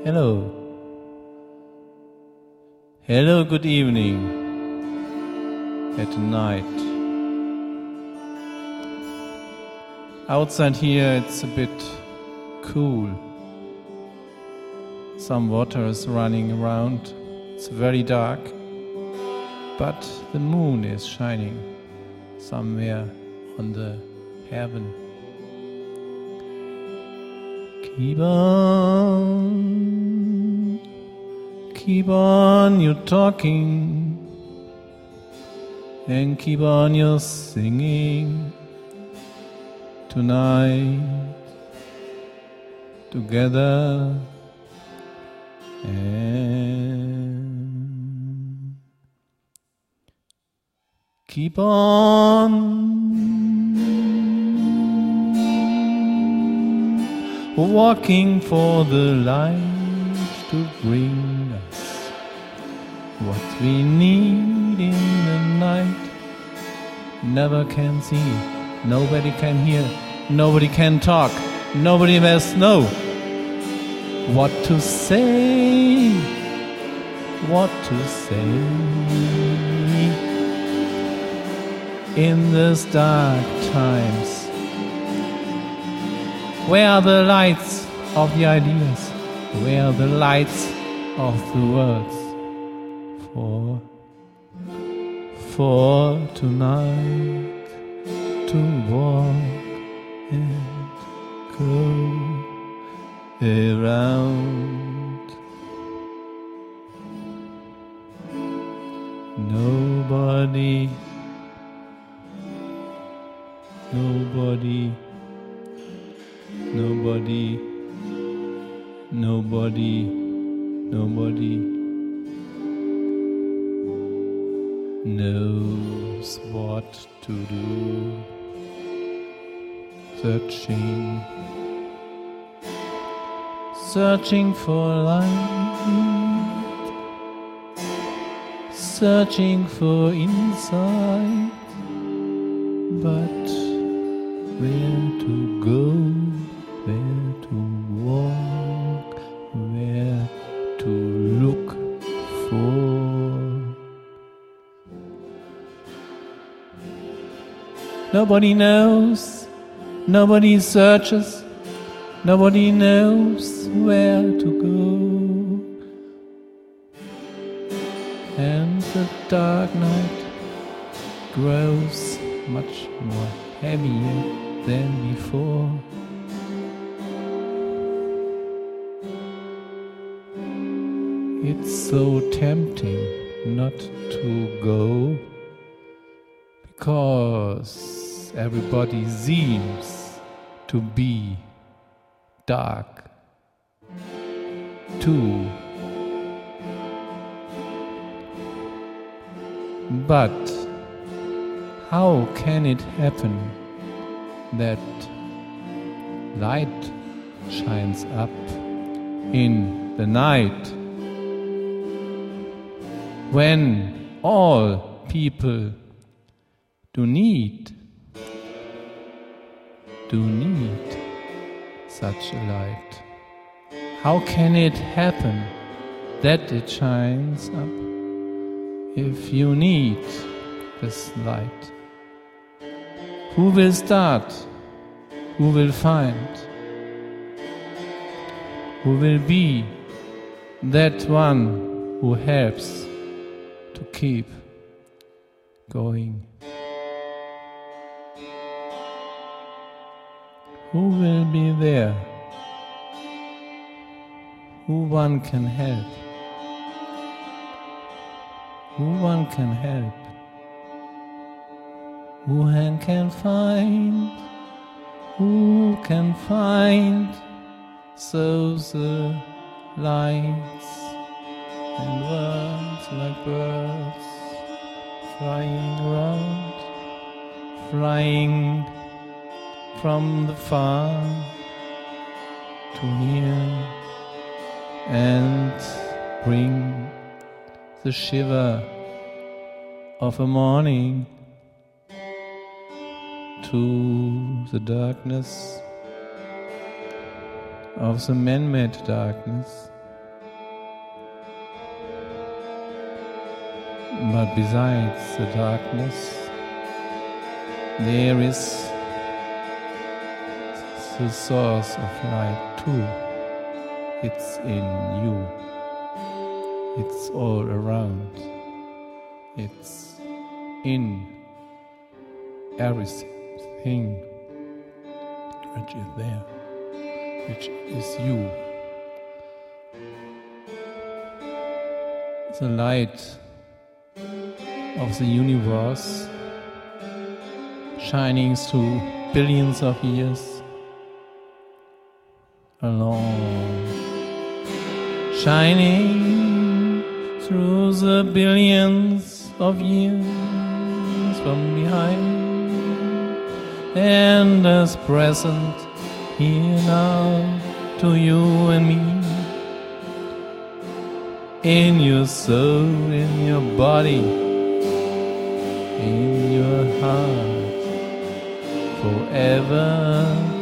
Hello. Hello, good evening. At night. Outside here it's a bit cool. Some water is running around. It's very dark. But the moon is shining somewhere on the heaven. Keep on you talking, and keep on your singing tonight together, and keep on walking for the light to bring us what we need in the night. Never can see, nobody can hear, nobody can talk, nobody must know what to say, what to say in these dark times. Where are the lights of the ideas? Where are the lights of the words? For tonight to walk and go around. Nobody knows what to do. Searching for light, searching for insight, but where to go, where to walk, where to look for. Nobody knows, nobody searches, nobody knows where to go. And the dark night grows much more heavier than before. It's so tempting not to go, because everybody seems to be dark too. But how can it happen that light shines up in the night when all people do need such a light? How can it happen that it shines up if you need this light? Who will start? Who will find? Who will be that one who helps to keep going? Who will be there? Who one can help? Who one can help? Who one can find? Who can find? So the lights and words like birds flying around, flying from the far to near, and bring the shiver of a morning to the darkness of the man-made darkness, But besides the darkness, there is the source of light too. It's in you. It's all around. It's in everything which is there, which is you. The light of the universe shining through billions of years alone, shining through the billions of years from behind, and as present here now to you and me, in your soul, in your body, in your heart, forever